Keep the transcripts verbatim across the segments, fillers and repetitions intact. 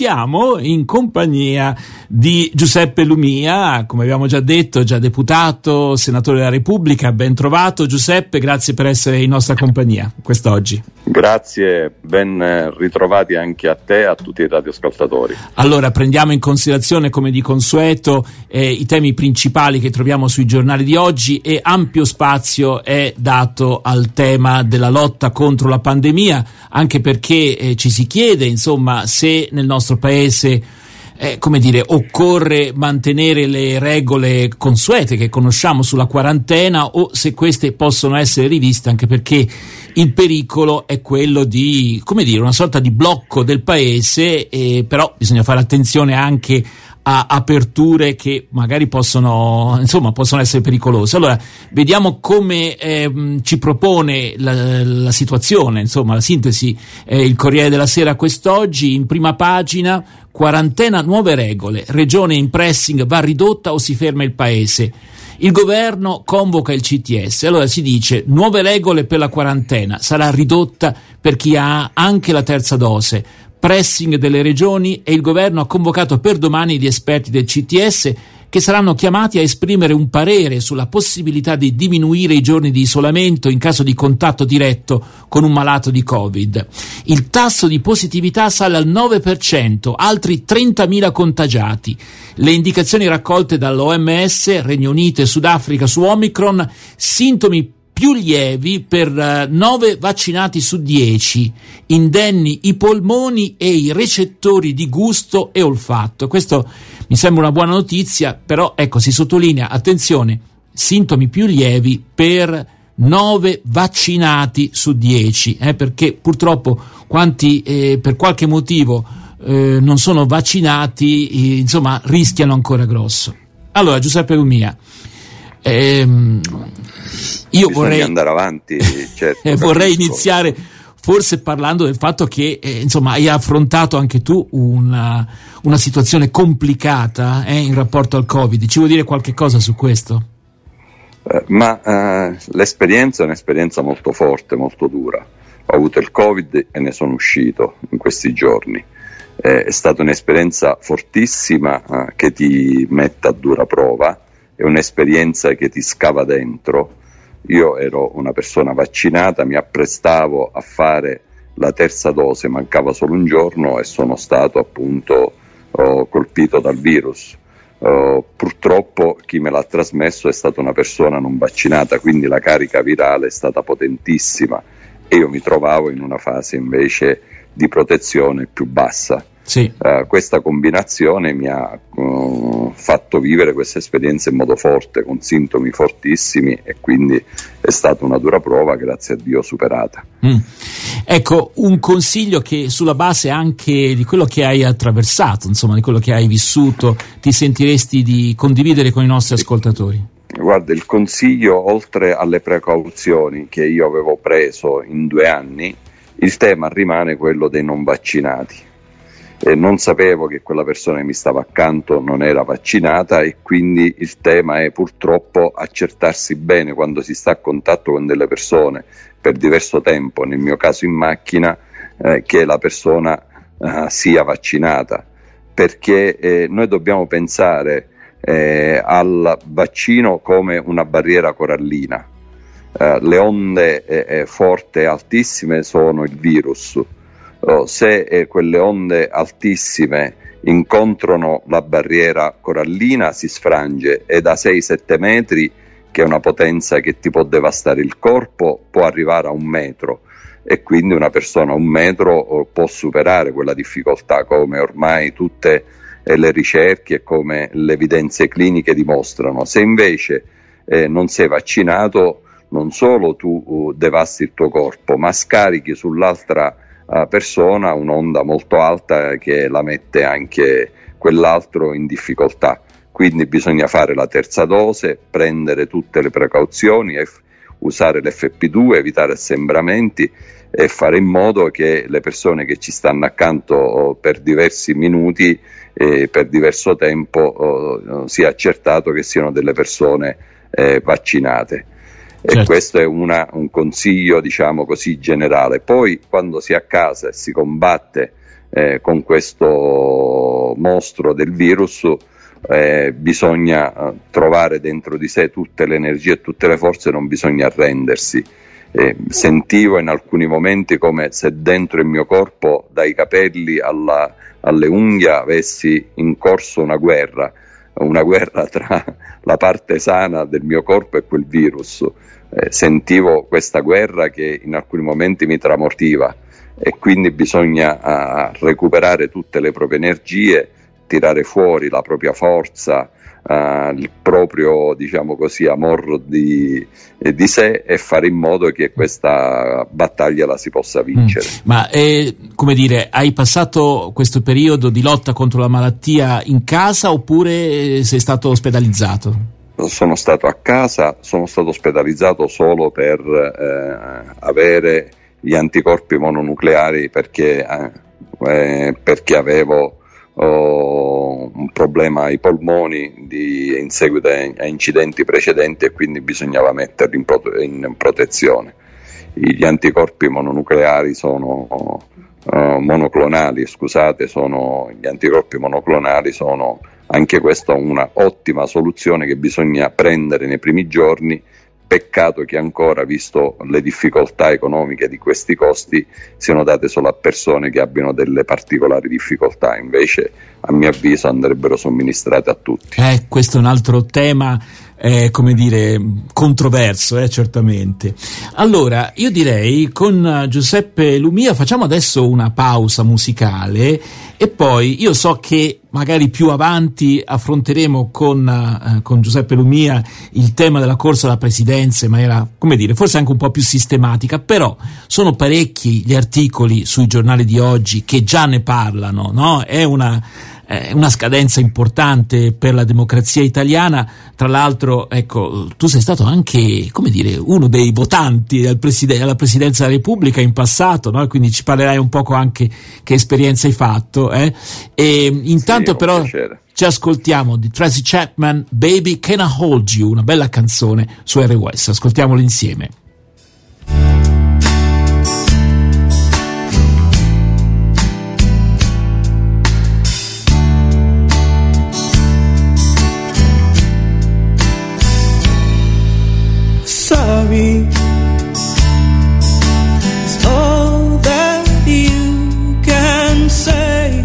siamo in compagnia di Giuseppe Lumia, come abbiamo già detto, già deputato, senatore della Repubblica. Ben trovato Giuseppe, grazie per essere in nostra compagnia quest'oggi. Grazie, ben ritrovati anche a te e a tutti i radioascoltatori. Allora, prendiamo in considerazione, come di consueto, eh, i temi principali che troviamo sui giornali di oggi, e ampio spazio è dato al tema della lotta contro la pandemia, anche perché eh, ci si chiede, insomma, se nel nostro paese Eh, come dire, occorre mantenere le regole consuete che conosciamo sulla quarantena, o se queste possono essere riviste, anche perché il pericolo è quello di, come dire, una sorta di blocco del paese, eh, però bisogna fare attenzione anche a aperture che magari possono, insomma, possono essere pericolose. Allora, vediamo come eh, ci propone la, la situazione, insomma, la sintesi, eh, il Corriere della Sera quest'oggi. In prima pagina: quarantena, nuove regole, regione in pressing va ridotta o si ferma il paese. Il governo convoca il C T S. Allora si dice: nuove regole per la quarantena, sarà ridotta per chi ha anche la terza dose. Pressing delle regioni, e il governo ha convocato per domani gli esperti del C T S, che saranno chiamati a esprimere un parere sulla possibilità di diminuire i giorni di isolamento in caso di contatto diretto con un malato di Covid. Il tasso di positività sale al nove per cento, altri trentamila contagiati. Le indicazioni raccolte dall'O M S, Regno Unito e Sudafrica su Omicron: sintomi più lievi per nove vaccinati su dieci, indenni i polmoni e i recettori di gusto e olfatto. Questo mi sembra una buona notizia, però ecco, si sottolinea, attenzione, sintomi più lievi per nove vaccinati su dieci, eh, perché purtroppo quanti eh, per qualche motivo eh, non sono vaccinati, eh, insomma, rischiano ancora grosso. Allora, Giuseppe Lumia, ehm, io Bisogna vorrei andare avanti, certo, eh, vorrei iniziare forse parlando del fatto che eh, insomma hai affrontato anche tu una, una situazione complicata eh, in rapporto al Covid. Ci vuoi dire qualche cosa su questo? Eh, ma eh, l'esperienza è un'esperienza molto forte, molto dura. Ho avuto il Covid e ne sono uscito in questi giorni. Eh, è stata un'esperienza fortissima eh, che ti mette a dura prova, è un'esperienza che ti scava dentro. Io ero una persona vaccinata, mi apprestavo a fare la terza dose, mancava solo un giorno e sono stato appunto oh, colpito dal virus. Oh, purtroppo chi me l'ha trasmesso è stata una persona non vaccinata, quindi la carica virale è stata potentissima e io mi trovavo in una fase invece di protezione più bassa. Sì. Uh, questa combinazione mi ha uh, fatto vivere questa esperienza in modo forte, con sintomi fortissimi, e quindi è stata una dura prova, grazie a Dio superata. Mm. Ecco, un consiglio che sulla base anche di quello che hai attraversato, insomma, di quello che hai vissuto, ti sentiresti di condividere con i nostri ascoltatori? Guarda, il consiglio, oltre alle precauzioni che io avevo preso in due anni, il tema rimane quello dei non vaccinati. Eh, non sapevo che quella persona che mi stava accanto non era vaccinata, e quindi il tema è purtroppo accertarsi bene quando si sta a contatto con delle persone per diverso tempo, nel mio caso in macchina, eh, che la persona eh, sia vaccinata, perché eh, noi dobbiamo pensare eh, al vaccino come una barriera corallina. Eh, le onde eh, forti e altissime sono il virus. Oh, se eh, quelle onde altissime incontrano la barriera corallina, si sfrange, e da sei sette metri, che è una potenza che ti può devastare il corpo, può arrivare a un metro, e quindi una persona a un metro oh, può superare quella difficoltà, come ormai tutte eh, le ricerche e come le evidenze cliniche dimostrano. Se invece eh, non sei vaccinato, non solo tu uh, devasti il tuo corpo, ma scarichi sull'altra persona un'onda molto alta che la mette anche quell'altro in difficoltà. Quindi bisogna fare la terza dose, prendere tutte le precauzioni, e f- usare l'F P due, evitare assembramenti e fare in modo che le persone che ci stanno accanto oh, per diversi minuti e per diverso tempo oh, sia accertato che siano delle persone eh, vaccinate. E certo. Questo è una, un consiglio, diciamo così, generale. Poi quando si è a casa e si combatte eh, con questo mostro del virus, eh, bisogna eh, trovare dentro di sé tutte le energie e tutte le forze, non bisogna arrendersi. Eh, sentivo in alcuni momenti come se dentro il mio corpo, dai capelli alla, alle unghie, avessi in corso una guerra, una guerra tra la parte sana del mio corpo e quel virus. Eh, sentivo questa guerra che in alcuni momenti mi tramortiva, e quindi bisogna uh, recuperare tutte le proprie energie, tirare fuori la propria forza, Uh, il proprio, diciamo così, amor di, eh, di sé, e fare in modo che questa battaglia la si possa vincere. Mm. Ma eh, come dire, hai passato questo periodo di lotta contro la malattia in casa, oppure sei stato ospedalizzato? Sono stato a casa, sono stato ospedalizzato solo per eh, avere gli anticorpi mononucleari, perché, eh, perché avevo ho un problema ai polmoni di, in seguito a incidenti precedenti, e quindi bisognava metterli in, prote- in protezione. Gli anticorpi mononucleari sono uh, monoclonali, scusate, sono gli anticorpi monoclonali sono anche questa una ottima soluzione che bisogna prendere nei primi giorni. Peccato che ancora, visto le difficoltà economiche di questi costi, siano date solo a persone che abbiano delle particolari difficoltà. Invece, a mio avviso, andrebbero somministrate a tutti. Eh, questo è un altro tema, eh, come dire, controverso, eh, certamente. Allora, io direi, con Giuseppe Lumia facciamo adesso una pausa musicale, e poi io so che magari più avanti affronteremo con, uh, con Giuseppe Lumia il tema della corsa alla presidenza in maniera, come dire, forse anche un po' più sistematica, però sono parecchi gli articoli sui giornali di oggi che già ne parlano, no? È una, è una scadenza importante per la democrazia italiana. Tra l'altro, ecco, tu sei stato anche, come dire, uno dei votanti al preside- alla presidenza della Repubblica in passato, no? Quindi ci parlerai un poco anche che esperienza hai fatto, eh? E intanto, sì, però piacere. Ci ascoltiamo di Tracy Chapman, Baby Can I Hold You, una bella canzone su R W S, ascoltiamolo insieme. Sorry is all that you can say.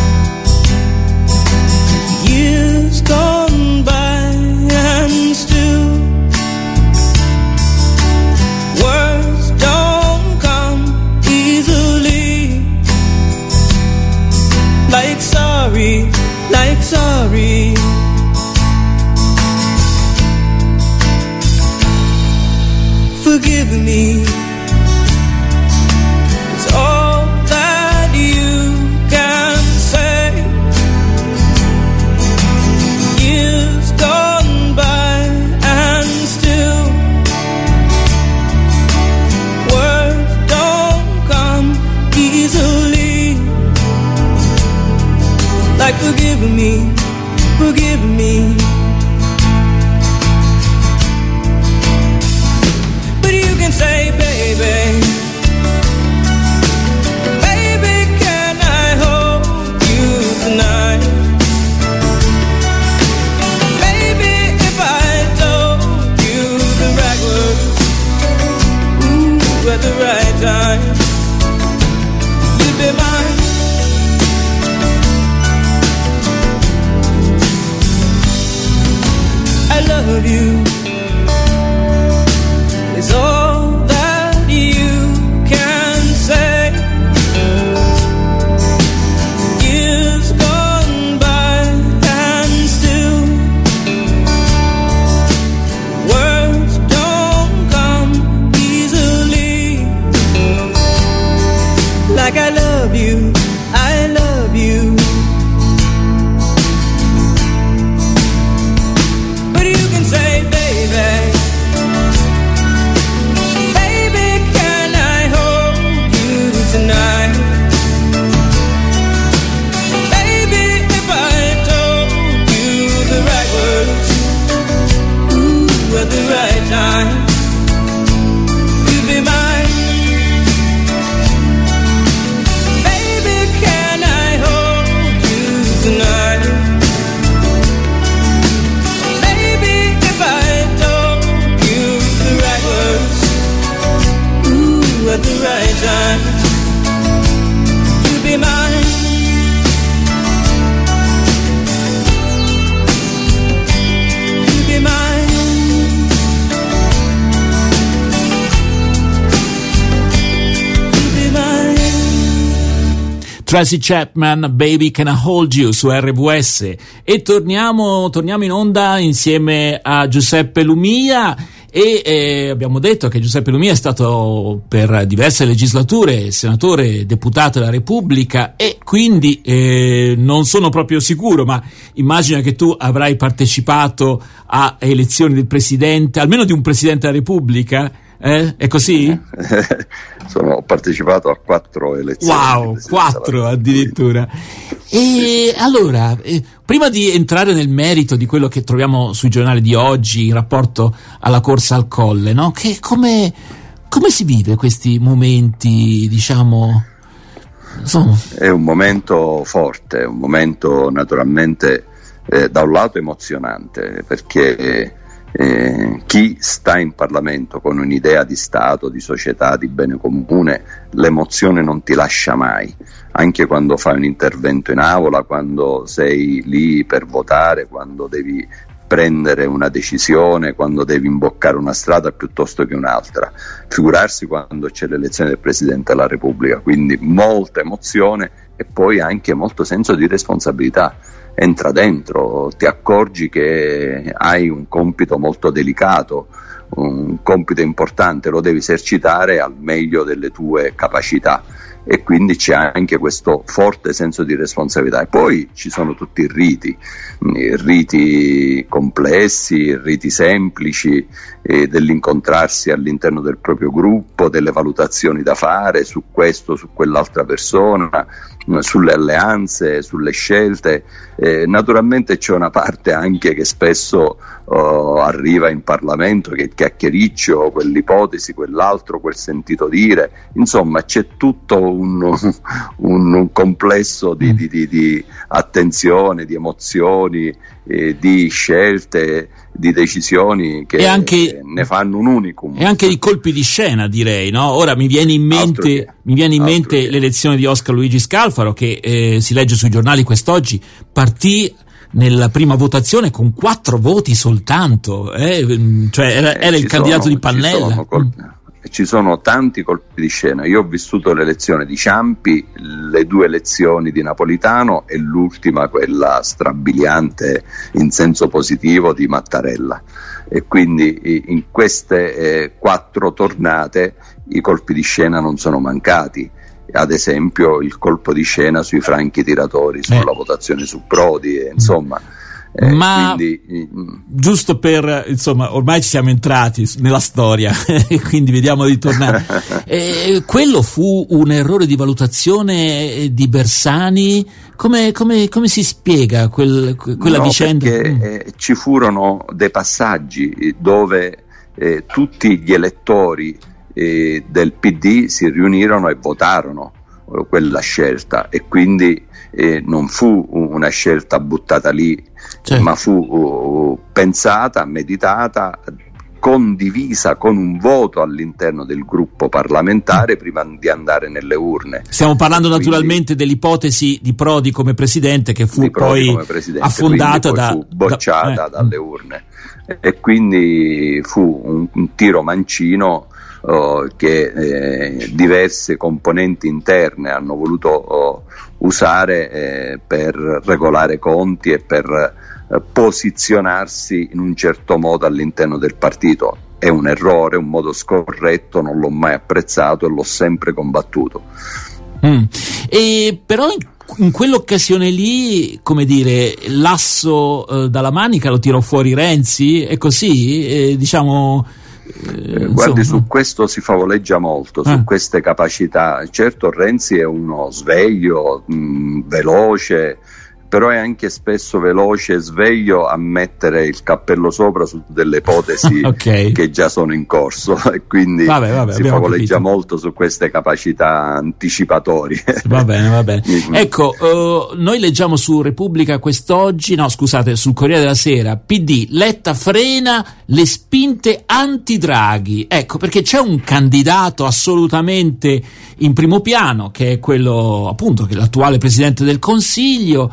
Years gone by and still words don't come easily. Like sorry, like sorry. Forgive me, it's all that you can say. Years gone by and still words don't come easily. Like forgive me, forgive me. Say, baby, baby, can I hold you tonight? Baby, if I told you the right words, ooh, at the right time, you'd be mine. I love you. It's all that you Tracy Chapman, Baby Can I Hold You su R W S, e torniamo, torniamo in onda insieme a Giuseppe Lumia. E eh, abbiamo detto che Giuseppe Lumia è stato per diverse legislature senatore deputato della Repubblica, e quindi eh, non sono proprio sicuro, ma immagino che tu avrai partecipato a elezioni del presidente, almeno di un presidente della Repubblica. Eh? È così? Sono, ho partecipato a quattro elezioni. Wow, quattro addirittura. E allora, eh, prima di entrare nel merito di quello che troviamo sui giornali di oggi in rapporto alla corsa al Colle, no? Che come, come si vive questi momenti, diciamo? Insomma. È un momento forte, è un momento naturalmente eh, da un lato emozionante, perché Eh, chi sta in Parlamento con un'idea di Stato, di società, di bene comune, l'emozione non ti lascia mai, anche quando fai un intervento in aula, quando sei lì per votare, quando devi prendere una decisione, quando devi imboccare una strada piuttosto che un'altra, figurarsi quando c'è l'elezione del Presidente della Repubblica. Quindi molta emozione e poi anche molto senso di responsabilità. Entra dentro, ti accorgi che hai un compito molto delicato, un compito importante, lo devi esercitare al meglio delle tue capacità, e quindi c'è anche questo forte senso di responsabilità. E poi ci sono tutti i riti, i riti complessi, i riti semplici, eh, dell'incontrarsi all'interno del proprio gruppo, delle valutazioni da fare su questo, su quell'altra persona, sulle alleanze, sulle scelte. Eh, naturalmente c'è una parte anche che spesso uh, arriva in Parlamento, che è chiacchiericcio, quell'ipotesi, quell'altro, quel sentito dire, insomma c'è tutto un, un, un complesso di, di, di, di attenzione, di emozioni, eh, di scelte, di decisioni che anche, ne fanno un unicum. E anche i colpi di scena, direi, no? Ora mi viene in mente, che, mi viene in mente l'elezione di Oscar Luigi Scalfaro, che eh, si legge sui giornali quest'oggi, partì nella prima votazione con quattro voti soltanto, eh? Cioè era, era eh, il candidato sono, di Pannella. Ci sono, colpi, ci sono tanti colpi di scena. Io ho vissuto l'elezione di Ciampi, le due elezioni di Napolitano e l'ultima, quella strabiliante in senso positivo, di Mattarella. E quindi in queste eh, quattro tornate i colpi di scena non sono mancati. Ad esempio il colpo di scena sui franchi tiratori, sulla eh. votazione su Prodi, e, insomma. Eh, Ma quindi, giusto per, insomma, ormai ci siamo entrati nella storia e quindi vediamo di tornare. Eh, quello fu un errore di valutazione di Bersani? Come, come, come si spiega quel, quella no, vicenda? Perché eh, ci furono dei passaggi dove eh, tutti gli elettori eh, del P D si riunirono e votarono eh, quella scelta, e quindi eh, non fu una scelta buttata lì, certo. ma fu uh, pensata, meditata, condivisa con un voto all'interno del gruppo parlamentare prima di andare nelle urne. Stiamo parlando quindi, naturalmente dell'ipotesi di Prodi come presidente, che fu poi affondata poi da fu bocciata da, eh. dalle urne, e quindi fu un, un tiro mancino uh, che eh, diverse componenti interne hanno voluto uh, usare eh, per regolare conti e per eh, posizionarsi in un certo modo all'interno del partito. È un errore, un modo scorretto, non l'ho mai apprezzato e l'ho sempre combattuto. Mm. E però in, in quell'occasione lì, come dire, l'asso eh, dalla manica lo tirò fuori Renzi, è così? Eh, diciamo... Eh, guardi, su questo si favoleggia molto, su eh. queste capacità. Certo, Renzi è uno sveglio, mh, veloce, però è anche spesso veloce e sveglio a mettere il cappello sopra su delle ipotesi okay. che già sono in corso, e quindi vabbè, vabbè, si favoleggia capito. molto su queste capacità anticipatorie. Va bene, va bene. Ecco, uh, noi leggiamo su Repubblica quest'oggi, no scusate, sul Corriere della Sera, P D, Letta frena le spinte anti-Draghi. Ecco, perché c'è un candidato assolutamente in primo piano, che è quello appunto che è l'attuale Presidente del Consiglio,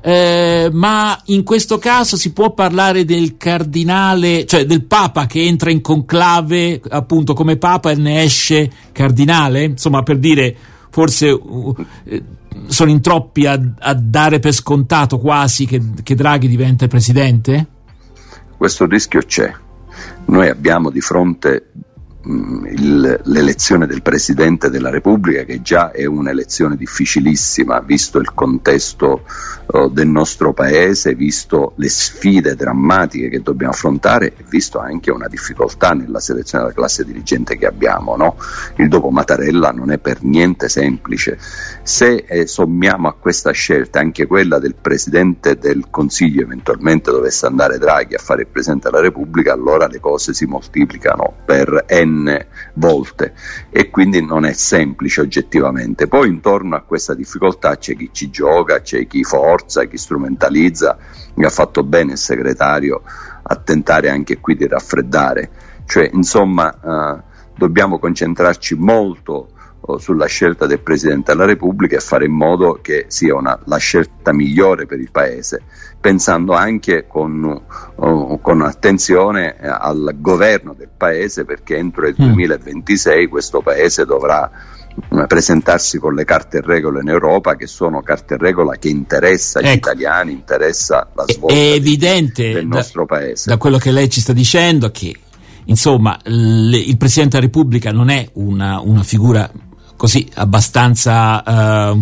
eh, ma in questo caso si può parlare del cardinale, cioè del Papa che entra in conclave appunto come Papa e ne esce cardinale, insomma, per dire forse uh, sono in troppi a, a dare per scontato quasi che, che Draghi diventa il presidente? Questo rischio c'è. Noi abbiamo di fronte mh, il, l'elezione del Presidente della Repubblica, che già è un'elezione difficilissima, visto il contesto uh, del nostro Paese, visto le sfide drammatiche che dobbiamo affrontare e visto anche una difficoltà nella selezione della classe dirigente che abbiamo, no? Il dopo Mattarella non è per niente semplice. Se eh, sommiamo a questa scelta anche quella del Presidente del Consiglio, eventualmente dovesse andare Draghi a fare il Presidente della Repubblica, allora le cose si moltiplicano per n volte e quindi non è semplice oggettivamente. Poi intorno a questa difficoltà c'è chi ci gioca, c'è chi forza, chi strumentalizza, che ha fatto bene il segretario a tentare anche qui di raffreddare. Cioè, insomma, eh, dobbiamo concentrarci molto sulla scelta del Presidente della Repubblica e fare in modo che sia una, la scelta migliore per il Paese, pensando anche con, uh, con attenzione al governo del Paese, perché entro il duemilaventisei questo Paese dovrà uh, presentarsi con le carte e regole in Europa, che sono carte e regola che interessa gli ecco. italiani, interessa la svolta è evidente del nostro da, Paese. Da quello che lei ci sta dicendo che insomma le, il Presidente della Repubblica non è una, una figura così abbastanza uh,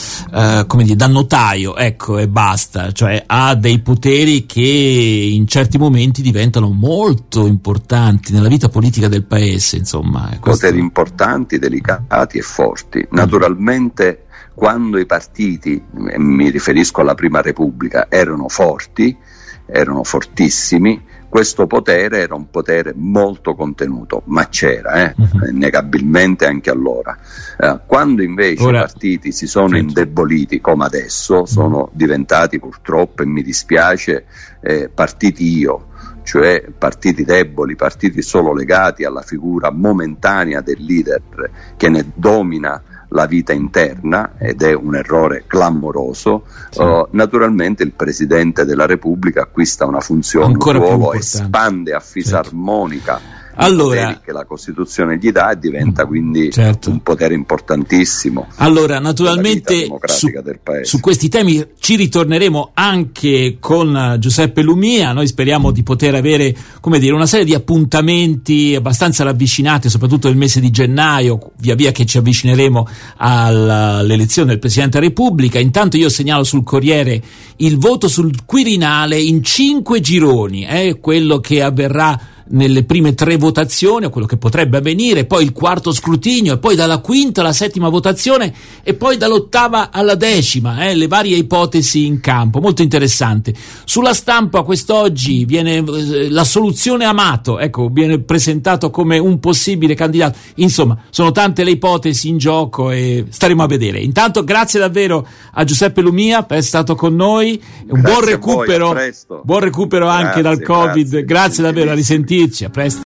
uh, come dire, da notaio, ecco, e basta, cioè ha dei poteri che in certi momenti diventano molto importanti nella vita politica del Paese, insomma. Questo... Poteri importanti, delicati e forti. Naturalmente quando i partiti, mi riferisco alla Prima Repubblica, erano forti, erano fortissimi, questo potere era un potere molto contenuto, ma c'era, eh, uh-huh. innegabilmente anche allora. Eh, quando invece Ora, i partiti si sono certo. indeboliti, come adesso, sono uh-huh. diventati purtroppo, e mi dispiace, eh, partiti io, cioè partiti deboli, partiti solo legati alla figura momentanea del leader che ne domina la vita interna, ed è un errore clamoroso. Sì. Uh, naturalmente il Presidente della Repubblica acquista una funzione, ancora un ruolo, espande a fisarmonica certo. allora, che la Costituzione gli dà, e diventa quindi certo. un potere importantissimo. Allora, naturalmente su, del Paese. su questi temi ci ritorneremo anche con Giuseppe Lumia. Noi speriamo di poter avere, come dire, una serie di appuntamenti abbastanza ravvicinati, soprattutto nel mese di gennaio, via via che ci avvicineremo all'elezione del Presidente della Repubblica. Intanto io segnalo sul Corriere il voto sul Quirinale in cinque gironi, è eh, quello che avverrà nelle prime tre votazioni, o quello che potrebbe avvenire, poi il quarto scrutinio, e poi dalla quinta alla settima votazione, e poi dall'ottava alla decima, eh, le varie ipotesi in campo, molto interessante. Sulla Stampa quest'oggi viene eh, la soluzione Amato, ecco, viene presentato come un possibile candidato. Insomma, sono tante le ipotesi in gioco e staremo a vedere. Intanto grazie davvero a Giuseppe Lumia per essere stato con noi, un grazie buon recupero, voi, buon recupero grazie, anche dal Covid, grazie, grazie davvero, a risentirci, a presto.